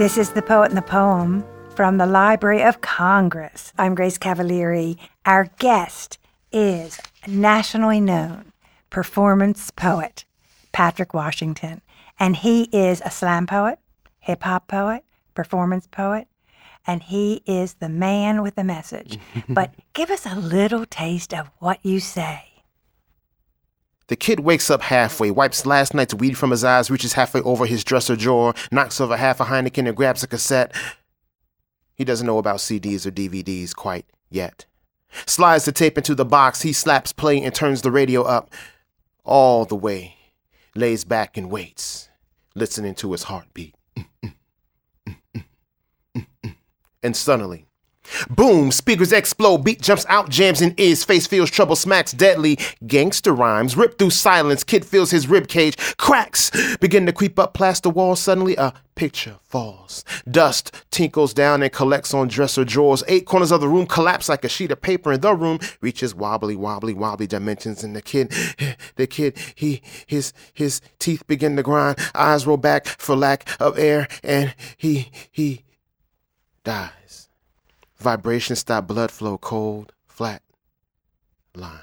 This is The Poet and the Poem from the Library of Congress. I'm Grace Cavalieri. Our guest is nationally known performance poet Patrick Washington, and he is a slam poet, hip-hop poet, performance poet, and he is the man with the message. But give us a little taste of what you say. The kid wakes up halfway, wipes last night's weed from his eyes, reaches halfway over his dresser drawer, knocks over half a Heineken and grabs a cassette. He doesn't know about CDs or DVDs quite yet. Slides the tape into the box, he slaps play and turns the radio up all the way, lays back and waits, listening to his heartbeat. And suddenly, boom, speakers explode, beat jumps out, jams in ears, face feels trouble, smacks deadly. Gangster rhymes rip through silence, kid feels his rib cage. Cracks begin to creep up plaster walls, suddenly a picture falls. Dust tinkles down and collects on dresser drawers. 8 corners of the room collapse like a sheet of paper, and the room reaches wobbly dimensions. And the kid, his teeth begin to grind, eyes roll back for lack of air, and he dies. Vibrations stop blood flow, cold, flat line.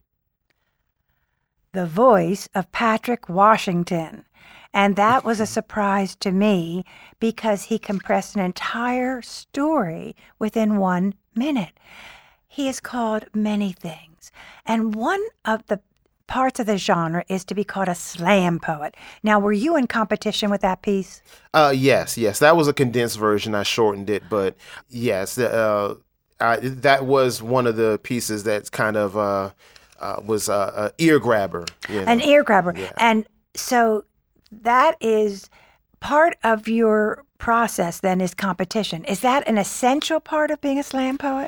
The voice of Patrick Washington. And that was a surprise to me because he compressed an entire story within 1 minute. He is called many things. And one of the parts of the genre is to be called a slam poet. Now, were you in competition with that piece? Yes. That was a condensed version. I shortened it, but yes, that was one of the pieces that's kind of was a ear grabber. You know? An ear grabber. Yeah. And so that is part of your process then is competition. Is that an essential part of being a slam poet?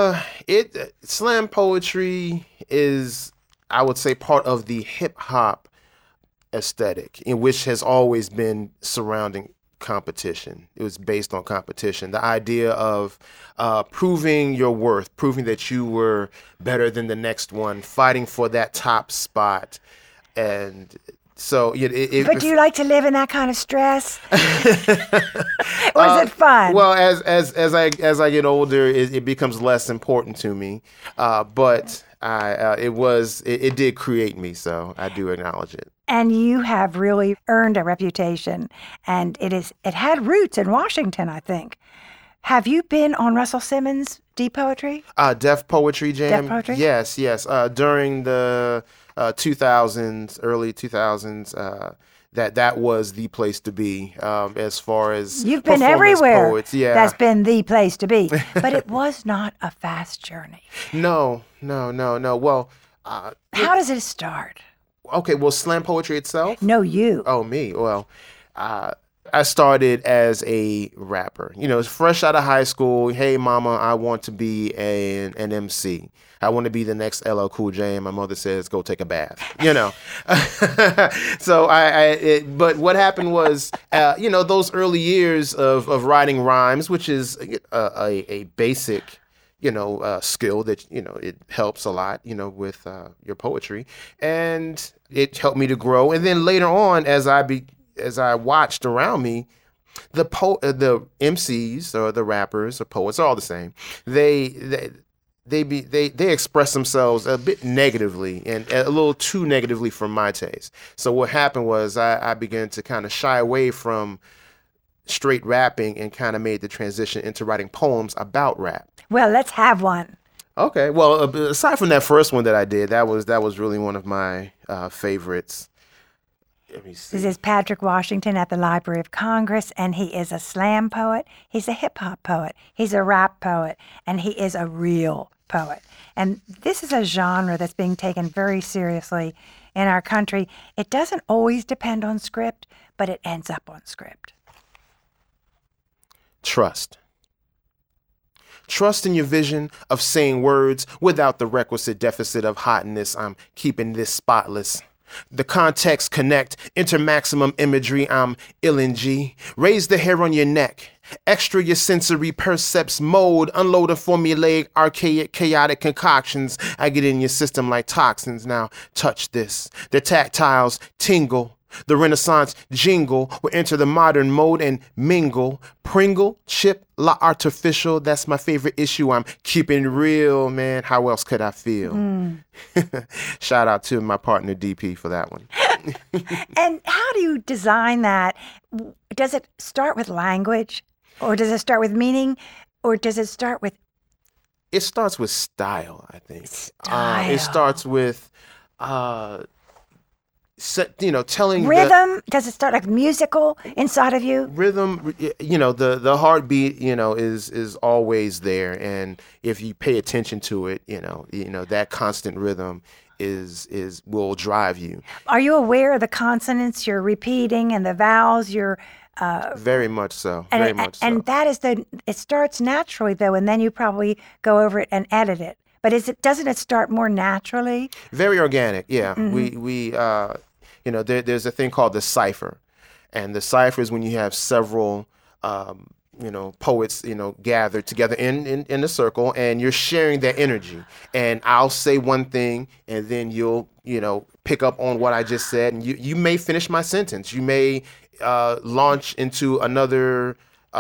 Slam poetry is, I would say, part of the hip-hop aesthetic, in which has always been surrounding competition. It was based on competition. The idea of proving your worth, proving that you were better than the next one, fighting for that top spot. And so... But do you like to live in that kind of stress? Or is it fun? Well, as I get older, it becomes less important to me. But it did create me, so I do acknowledge it. And you have really earned a reputation, and it had roots in Washington, I think. Have you been on Russell Simmons' Deep Poetry? Def Poetry Jam. Def Poetry? Yes. During the 2000s, early 2000s, that was the place to be as far as you've been everywhere. Poets. Yeah, that's been the place to be. But it was not a fast journey. No. Well, how does it start? Okay, well, slam poetry itself? No, you. Oh, me. Well, I started as a rapper. Fresh out of high school. Hey, mama, I want to be an MC. I want to be the next LL Cool J, and my mother says, go take a bath. So but what happened was, those early years of writing rhymes, which is a basic, skill that, it helps a lot, with your poetry, and it helped me to grow. And then later on, as I watched around me, the MCs or the rappers or poets are all the same. They express themselves a bit negatively and a little too negatively for my taste. So what happened was I began to kind of shy away from straight rapping and kind of made the transition into writing poems about rap. Well, let's have one. Okay. Well, aside from that first one that I did, that was really one of my favorites. Let me see. This is Patrick Washington at the Library of Congress, and he is a slam poet. He's a hip-hop poet. He's a rap poet, and he is a real poet. And this is a genre that's being taken very seriously in our country. It doesn't always depend on script, but it ends up on script. Trust. Trust in your vision of saying words without the requisite deficit of hotness. I'm keeping this spotless. The context connect, enter maximum imagery, I'm LNG. Raise the hair on your neck, extra your sensory percepts mode, unload a formulaic, archaic, chaotic concoctions. I get in your system like toxins, now touch this. The tactiles tingle, The Renaissance jingle will enter the modern mode and mingle. Pringle, chip, la artificial. That's my favorite issue. I'm keeping it real, man. How else could I feel? Shout out to my partner DP for that one. And how do you design that? Does it start with language, or does it start with meaning, or does it start with It starts with style, I think. style? It starts with, telling Rhythm? Does it start like musical inside of you? rhythm. The heartbeat, is always there, and if you pay attention to it, that constant rhythm will drive you. Are you aware of the consonants you're repeating and the vowels you're Very much so. and Very much so. and that is it starts naturally though, and then you probably go over it and edit it. But doesn't it start more naturally? Very organic, yeah. We there's a thing called the cipher, and the cipher is when you have several poets gathered together in a circle, and you're sharing that energy. And I'll say one thing, and then you'll pick up on what I just said, and you may finish my sentence. You may launch into another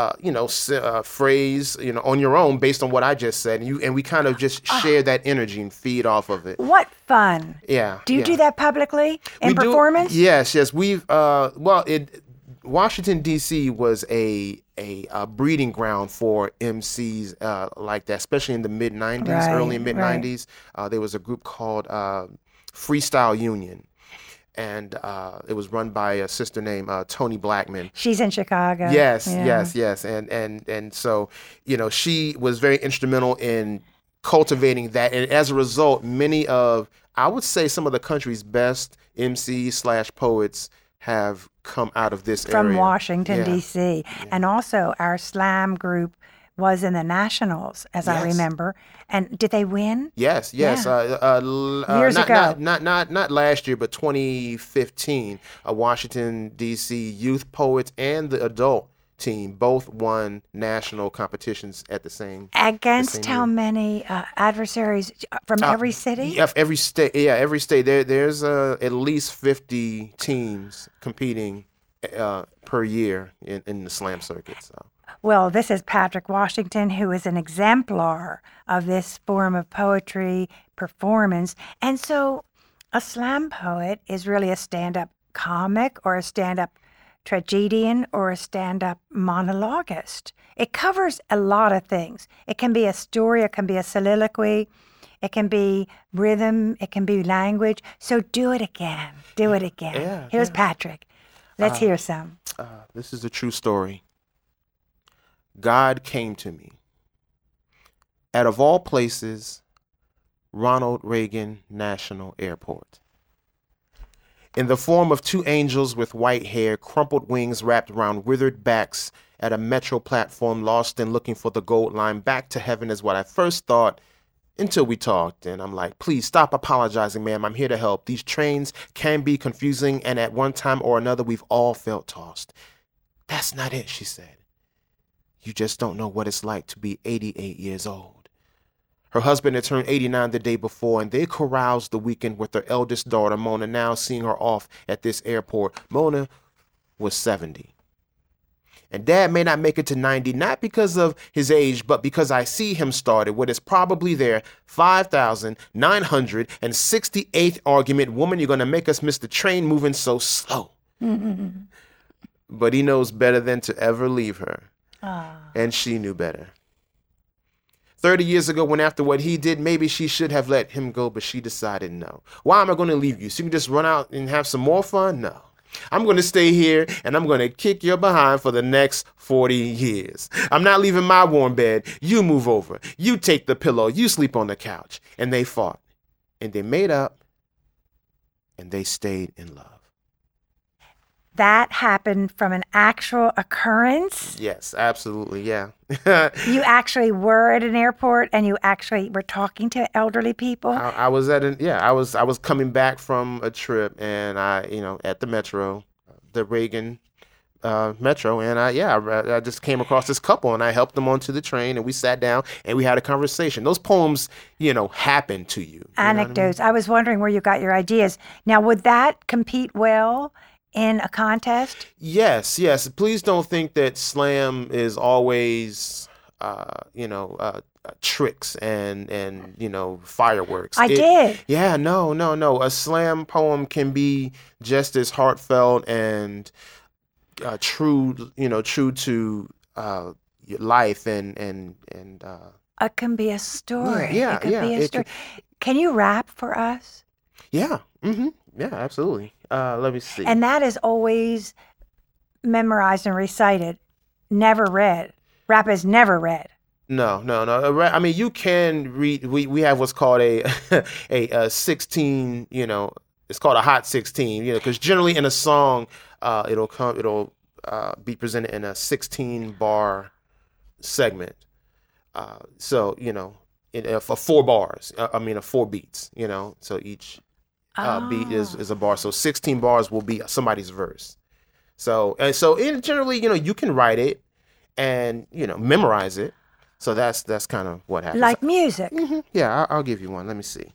phrase, on your own based on what I just said, and we kind of just share that energy and feed off of it. What fun! Yeah. Do you do that publicly in We do- performance? Yes. We've Washington D.C. was a breeding ground for MCs like that, especially in the mid '90s, Right, early mid '90s. There was a group called Freestyle Union. And it was run by a sister named Tony Blackman. She's in Chicago. Yes, Yeah. yes. And so, she was very instrumental in cultivating that. And as a result, many of, I would say, some of the country's best MCs/poets have come out of this From area. Washington, Yeah. D.C. And also our slam group was in the Nationals, as I Yes. remember. And did they win? Yes. Years Not, ago. Not last year, but 2015. Washington D.C. youth poets and the adult team both won national competitions at the same. Against same how year. many adversaries from every city? Yeah, every state. Yeah, every state. There's at least 50 teams competing per year in the slam circuit. So. Well, this is Patrick Washington, who is an exemplar of this form of poetry performance. And so a slam poet is really a stand-up comic or a stand-up tragedian or a stand-up monologuist. It covers a lot of things. It can be a story, it can be a soliloquy, it can be rhythm, it can be language. So do it again. Do it again. Yeah, Here's yeah. Patrick. Let's hear some. This is a true story. God came to me. Out of all places, Ronald Reagan National Airport. In the form of two angels with white hair, crumpled wings wrapped around withered backs at a metro platform, lost and looking for the gold line. Back to heaven is what I first thought until we talked. And I'm like, please stop apologizing, ma'am. I'm here to help. These trains can be confusing, and at one time or another, we've all felt tossed. That's not it, she said. You just don't know what it's like to be 88 years old. Her husband had turned 89 the day before, and they caroused the weekend with their eldest daughter, Mona, now seeing her off at this airport. Mona was 70. And Dad may not make it to 90, not because of his age, but because I see him started what is probably their 5,968th argument. Woman, you're going to make us miss the train moving so slow. But he knows better than to ever leave her. And she knew better. 30 years ago, when after what he did, maybe she should have let him go, but she decided no. Why am I going to leave you? So you can just run out and have some more fun? No. I'm going to stay here, and I'm going to kick your behind for the next 40 years. I'm not leaving my warm bed. You move over. You take the pillow. You sleep on the couch. And they fought. And they made up. And they stayed in love. That happened from an actual occurrence? Yes, absolutely, yeah. You actually were at an airport and you actually were talking to elderly people? I was I was coming back from a trip, and at the metro, the Reagan metro, and I just came across this couple, and I helped them onto the train, and we sat down and we had a conversation. Those poems, happen to you. Anecdotes. I was wondering where you got your ideas. Now, would that compete well in a contest? Yes, yes. Please don't think that slam is always, tricks and fireworks. I did. Yeah, no. A slam poem can be just as heartfelt and true to your life and It can be a story. Yeah, It could yeah, be a it story. Can you rap for us? yeah, yeah, absolutely. Let me see. And that is always memorized and recited, never read. Rap is never read. No. I mean, you can read. We have what's called a a 16. It's called a hot 16. Because generally in a song, it'll be presented in a 16 bar segment. So for 4 bars. Four beats. So each beat is a bar. So 16 bars will be somebody's verse. So generally, you can write it and memorize it. So that's kind of what happens. Like music. Yeah, I'll give you one. Let me see.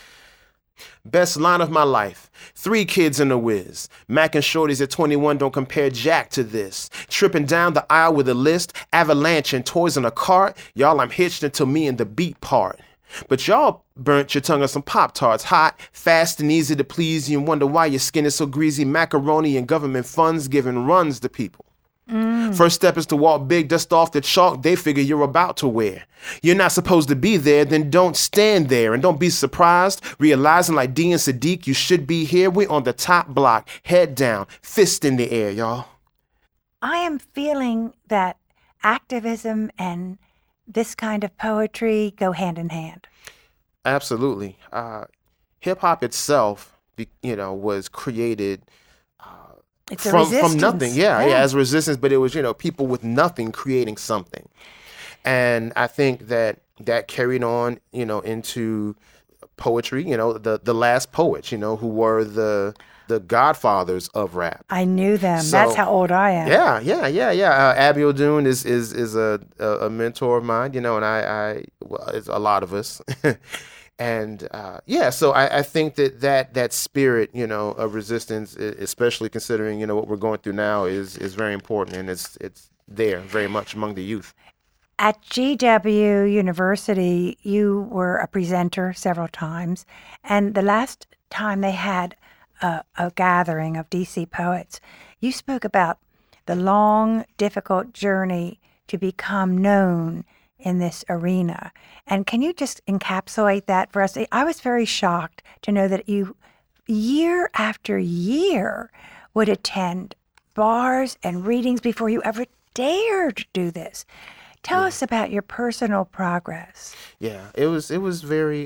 Best line of my life. 3 kids in a whiz. Mac and shorties at 21 don't compare jack to this. Tripping down the aisle with a list. Avalanche and toys in a cart. Y'all, I'm hitched until me and the beat part. But y'all burnt your tongue on some Pop-Tarts. Hot, fast, and easy to please you and wonder why your skin is so greasy. Macaroni and government funds giving runs to people. First step is to walk big, dust off the chalk they figure you're about to wear. You're not supposed to be there, then don't stand there. And don't be surprised, realizing like D and Sadiq, you should be here. We on the top block, head down, fist in the air, y'all. I am feeling that activism and this kind of poetry go hand in hand. Absolutely. Hip-hop itself, was created It's a from resistance. nothing. Yeah, as resistance, but it was, people with nothing creating something. And I think that carried on, into poetry, the last poets, who were the godfathers of rap. I knew them. So, that's how old I am. Yeah. Abiel Dune is a mentor of mine, and it's a lot of us. And so I think that spirit, of resistance, especially considering, what we're going through now, is very important, and it's there very much among the youth. At GW University, you were a presenter several times, and the last time they had a gathering of DC poets, you spoke about the long, difficult journey to become known in this arena. And can you just encapsulate that for us? I was very shocked to know that you, year after year, would attend bars and readings before you ever dared do this. Tell us about your personal progress. Yeah, it was very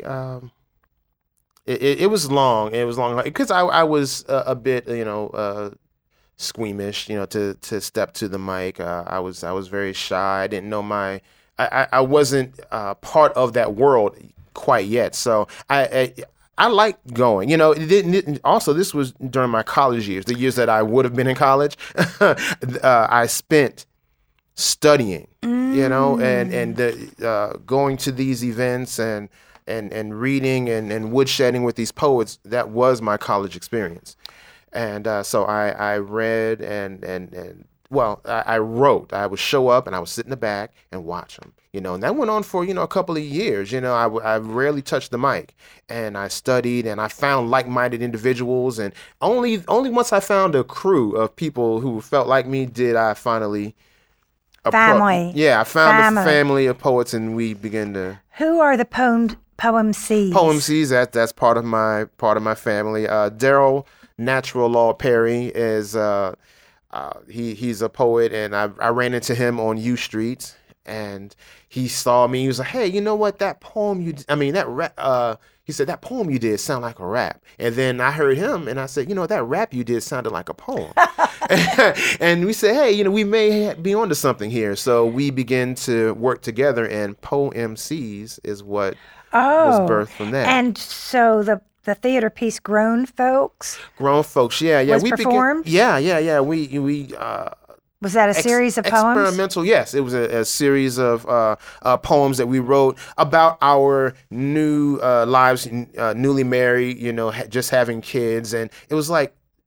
it was long. It was long because I was a bit squeamish, to step to the mic. I was very shy. I didn't know I wasn't part of that world quite yet. So I liked going. It didn't. Also, this was during my college years, the years that I would have been in college. I spent studying, and going to these events and reading and woodshedding with these poets. That was my college experience. And so I read and I wrote. I would show up and I would sit in the back and watch them, and that went on for, a couple of years. I rarely touched the mic, and I studied and I found like-minded individuals, and only once I found a crew of people who felt like me did I finally family. I found a family of poets, and we began to. Who are the Poem C's? Poem C's, that's part of my family. Daryl Natural Law Perry is he's a poet, and I ran into him on U Street, and he saw me. He was like, "Hey, you know what? That poem he said, that poem you did sound like a rap." And then I heard him, and I said, that rap you did sounded like a poem. And we said, hey, we may be onto something here. So we began to work together, and Poem C's is what was birthed from that. And so the theater piece Grown Folks? Grown Folks, yeah. Was performed? Yeah. We was that a series of poems? Experimental, yes. It was a series of poems that we wrote about our new lives, newly married, just having kids. And it was like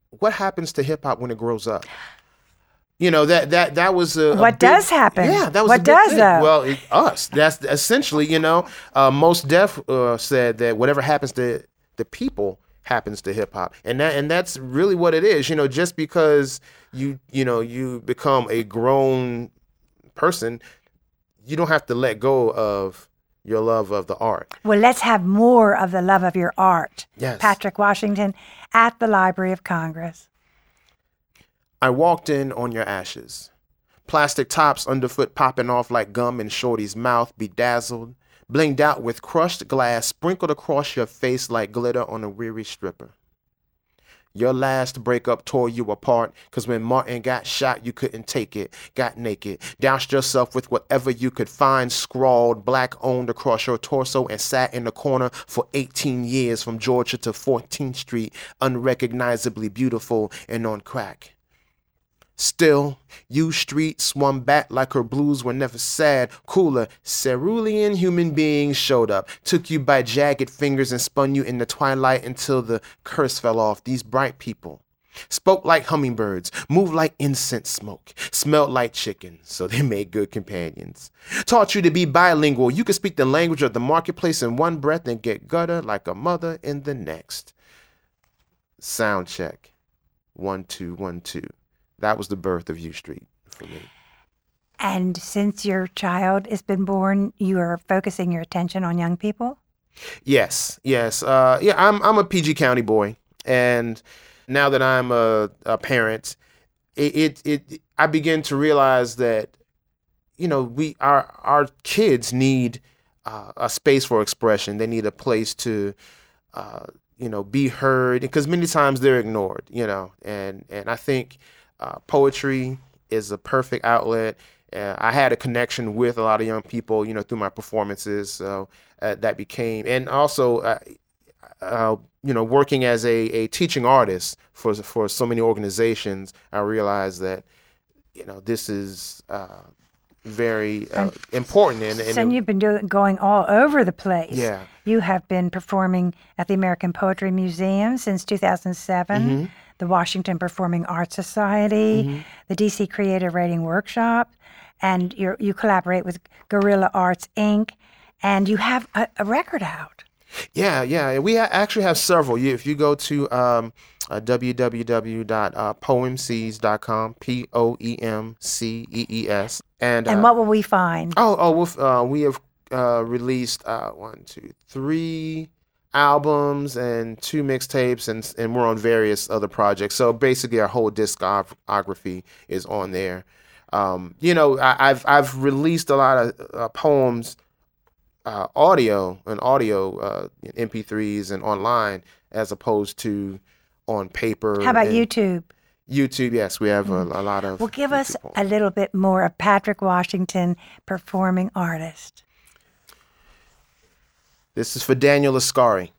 what happens to hip hop when it grows up? You know, that was what does happen? Yeah, that was what a big does thing. though? Well, us. That's essentially, Mos Def said that whatever happens to the people happens to hip hop, and that's really what it is. Just because you become a grown person, you don't have to let go of your love of the art. Well, let's have more of the love of your art. Yes. Patrick Washington at the Library of Congress. I walked in on your ashes. Plastic tops underfoot popping off like gum in Shorty's mouth, bedazzled, blinged out with crushed glass sprinkled across your face like glitter on a weary stripper. Your last breakup tore you apart, 'cause when Martin got shot, you couldn't take it, got naked, doused yourself with whatever you could find scrawled, black-owned across your torso, and sat in the corner for 18 years from Georgia to 14th Street, unrecognizably beautiful and on crack. Still, U Street swung back like her blues were never sad. Cooler, cerulean human beings showed up, took you by jagged fingers and spun you in the twilight until the curse fell off. These bright people spoke like hummingbirds, moved like incense smoke, smelled like chicken, so they made good companions. Taught you to be bilingual. You could speak the language of the marketplace in one breath and get gutter like a mother in the next. Sound check. 1 2 1 2. That was the birth of U Street for me. And since your child has been born, you are focusing your attention on young people? Yes. I'm a PG County boy, and now that I'm a parent, I begin to realize that our kids need a space for expression. They need a place to be heard, because many times they're ignored. And I think poetry is a perfect outlet. I had a connection with a lot of young people, through my performances. So that became, and also, working as a teaching artist for so many organizations, I realized that, this is very important. And you've been going all over the place. Yeah. You have been performing at the American Poetry Museum since 2007. Mm-hmm. The Washington Performing Arts Society, Mm-hmm. the DC Creative Writing Workshop, and you collaborate with Guerrilla Arts, Inc., and you have a record out. Yeah. We actually have several. If you go to www.poemcees.com, POEMCEES. And what will we find? We have released 3 albums and 2 mixtapes, and we're on various other projects. So basically, our whole discography is on there. I've released a lot of poems, audio MP3s and online, as opposed to on paper. How about YouTube? YouTube, yes, we have a lot of. Well, give us poems. a little bit more of Patrick Washington, performing artist. This is for Daniel Ascari.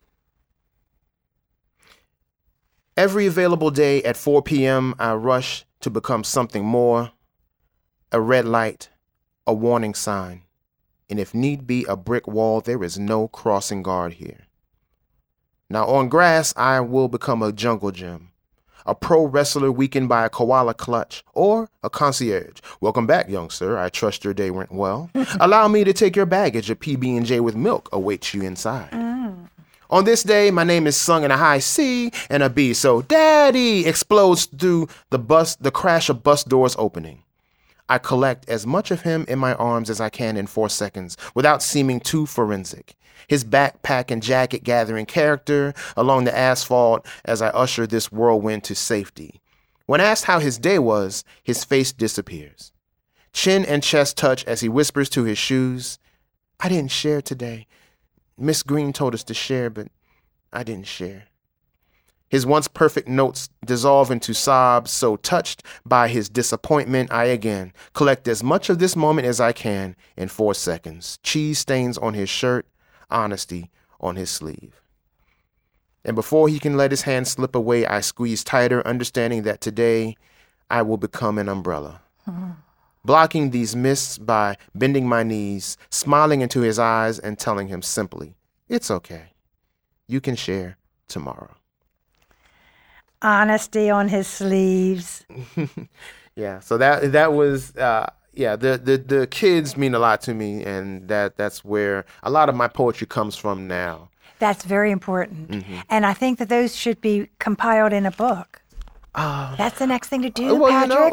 Every available day at 4 p.m., I rush to become something more, a red light, a warning sign, and if need be, a brick wall. There is no crossing guard here. Now on grass, I will become a jungle gym, a pro wrestler weakened by a koala clutch, or a concierge. Welcome back, young sir. I trust your day went well. Allow me to take your baggage. A PB&J with milk awaits you inside. On this day, my name is sung in a high C and a B. So Daddy explodes through the crash of bus doors opening. I collect as much of him in my arms as I can in 4 seconds without seeming too forensic. His backpack and jacket gathering character along the asphalt as I usher this whirlwind to safety. When asked how his day was, his face disappears. Chin and chest touch as he whispers to his shoes, I didn't share today. Miss Green told us to share, but I didn't share. His once perfect notes dissolve into sobs, so touched by his disappointment, I again collect as much of this moment as I can in 4 seconds. Cheese stains on his shirt, honesty on his sleeve. And before he can let his hand slip away, I squeeze tighter, understanding that today I will become an umbrella. Blocking these mists by bending my knees, smiling into his eyes and telling him simply, it's okay. You can share tomorrow. honesty on his sleeves. Yeah, so that was the kids mean a lot to me, and that's where a lot of my poetry comes from now. That's very important. And I think that those should be compiled in a book. That's the next thing to do, Well, Patrick.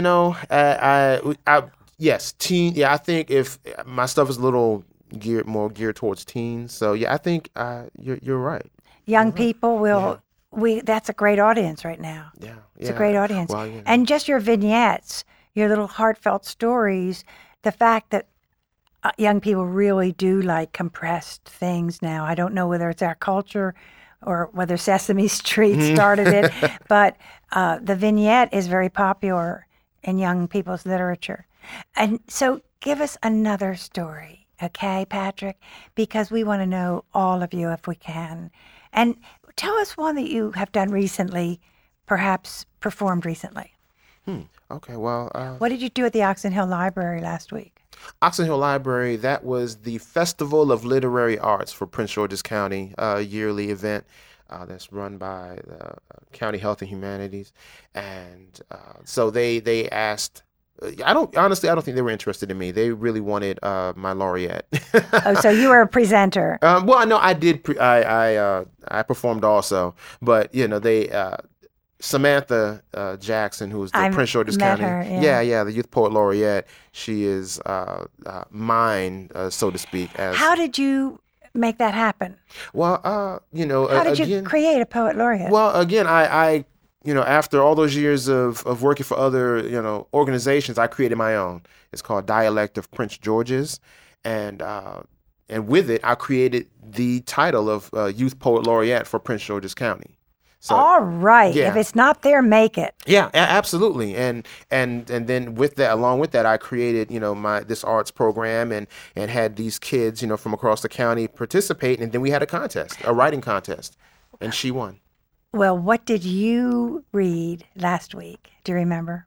Yes, teen. Yeah, I think if my stuff is a little more geared towards teens, so yeah, I think you're right. Young people will. That's a great audience right now. Yeah, It's a great audience. Well, And just your vignettes, your little heartfelt stories, the fact that young people really do like compressed things now. I don't know whether it's our culture or whether Sesame Street started it, but the vignette is very popular in young people's literature. And so give us another story, okay, Patrick? Because we want to know all of you if we can. And tell us one that you have done recently, perhaps performed recently. Okay, well. What did you do at the Oxon Hill Library last week? Oxon Hill Library, that was the Festival of Literary Arts for Prince George's County, a yearly event that's run by the County Health and Humanities. And so they asked, I don't think they were interested in me. They really wanted my laureate. Oh, so you were a presenter. Well, no, I did. I performed also, but they. Samantha Jackson, who is the Prince George's County, her, the Youth Poet Laureate. She is mine, so to speak. How did you make that happen? Well, how did you create a poet laureate? Well, again, I after all those years of working for other organizations, I created my own. It's called Dialect of Prince George's, and with it, I created the title of Youth Poet Laureate for Prince George's County. So, all right. Yeah. If it's not there, make it. Yeah, absolutely. And then with that, along with that, I created, this arts program and had these kids, from across the county participate. And then we had a writing contest, and she won. Well, what did you read last week? Do you remember?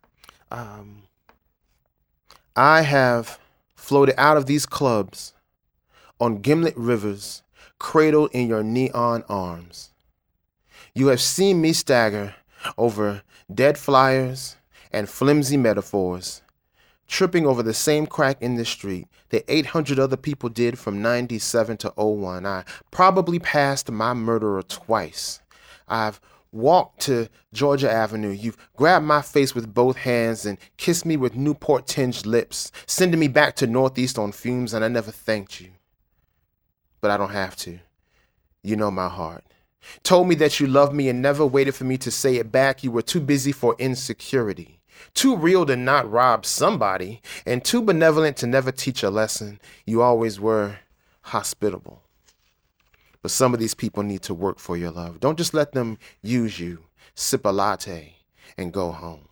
I have floated out of these clubs on gimlet rivers, cradled in your neon arms. You have seen me stagger over dead flyers and flimsy metaphors, tripping over the same crack in the street that 800 other people did from 97 to 01. I probably passed my murderer twice. I've walked to Georgia Avenue. You've grabbed my face with both hands and kissed me with Newport-tinged lips, sending me back to Northeast on fumes, and I never thanked you. But I don't have to. You know my heart. Told me that you loved me and never waited for me to say it back. You were too busy for insecurity, too real to not rob somebody, and too benevolent to never teach a lesson. You always were hospitable. But some of these people need to work for your love. Don't just let them use you, sip a latte, and go home.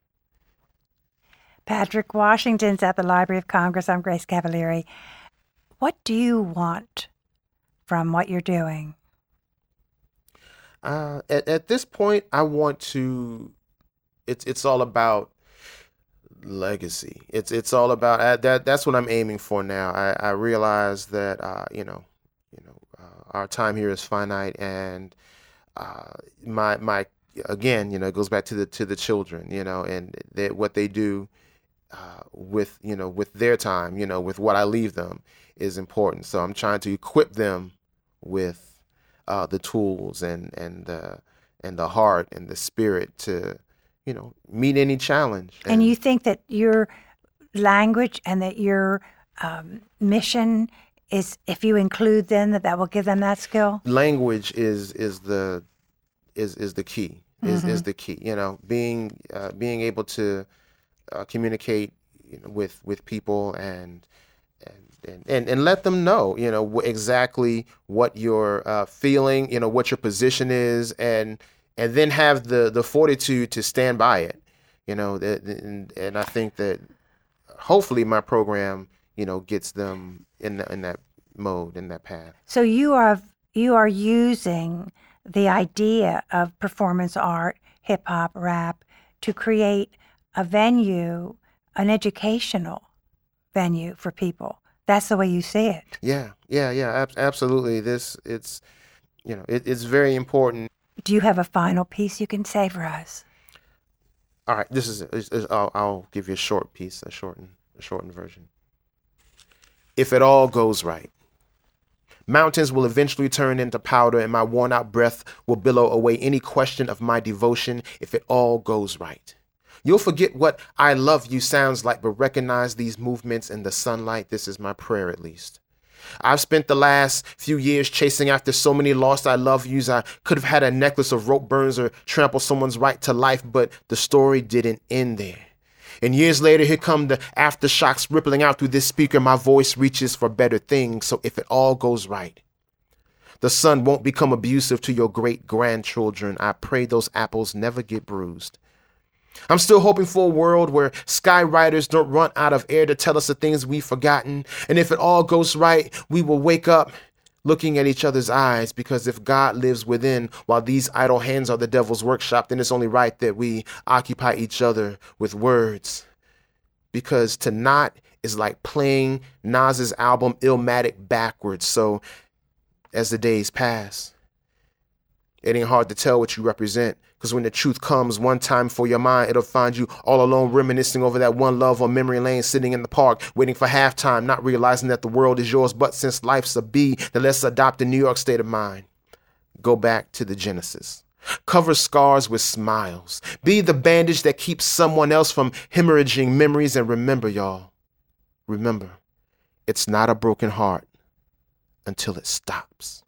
Patrick Washington's at the Library of Congress. I'm Grace Cavalieri. What do you want from what you're doing? At this point, I want to. It's all about legacy. It's all about that. That's what I'm aiming for now. I realize that our time here is finite, and my again, it goes back to the children, and what they do with their time, with what I leave them is important. So I'm trying to equip them with the tools and the heart and the spirit to, meet any challenge. And you think that your language and that your mission is, if you include them, that will give them that skill? Language is the key. Is the key. Being able to communicate with people and let them know, exactly what you're feeling, what your position is, and then have the fortitude to stand by it, and I think that hopefully my program, gets them in that mode, in that path. So you are using the idea of performance art, hip hop, rap, to create a venue, an educational venue for people. That's the way you see it. Yeah, absolutely. It's very important Do you have a final piece you can say for us? All right, this is I'll give you a short piece, a shortened version. If it all goes right, mountains will eventually turn into powder, and my worn-out breath will billow away any question of my devotion if it all goes right. You'll forget what I love you sounds like, but recognize these movements in the sunlight. This is my prayer, at least. I've spent the last few years chasing after so many lost I love yous. I could have had a necklace of rope burns or trample someone's right to life, but the story didn't end there. And years later, here come the aftershocks rippling out through this speaker. My voice reaches for better things, so if it all goes right, the sun won't become abusive to your great-grandchildren. I pray those apples never get bruised. I'm still hoping for a world where skywriters don't run out of air to tell us the things we've forgotten. And if it all goes right, we will wake up looking at each other's eyes, because if God lives within while these idle hands are the devil's workshop, then it's only right that we occupy each other with words. Because to not is like playing Nas's album Illmatic backwards. So as the days pass, it ain't hard to tell what you represent. Because when the truth comes one time for your mind, it'll find you all alone reminiscing over that one love on memory lane, sitting in the park, waiting for halftime, not realizing that the world is yours. But since life's a B, then let's adopt a New York state of mind. Go back to the Genesis. Cover scars with smiles. Be the bandage that keeps someone else from hemorrhaging memories. And remember, y'all, remember, it's not a broken heart until it stops.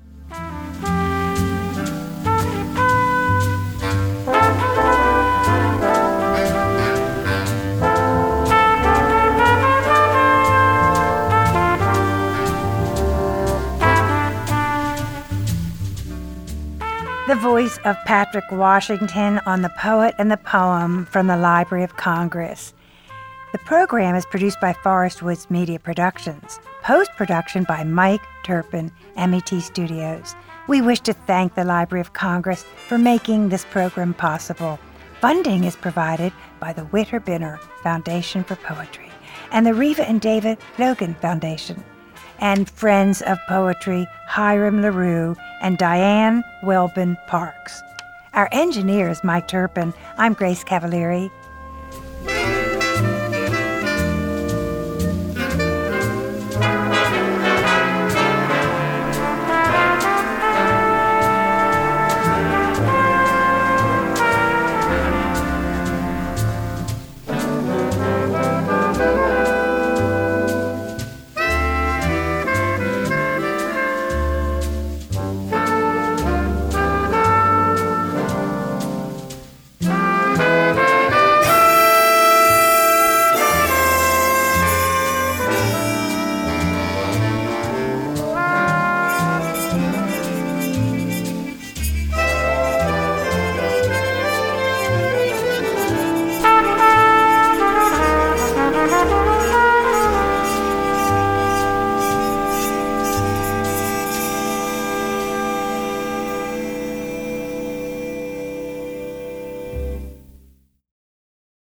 The voice of Patrick Washington on The Poet and the Poem from the Library of Congress. The program is produced by Forest Woods Media Productions. Post-production by Mike Turpin, MET Studios. We wish to thank the Library of Congress for making this program possible. Funding is provided by the Witter Benner Foundation for Poetry and the Reva and David Logan Foundation, and Friends of Poetry, Hiram LaRue and Diane Welbin Parks. Our engineer is Mike Turpin. I'm Grace Cavalieri.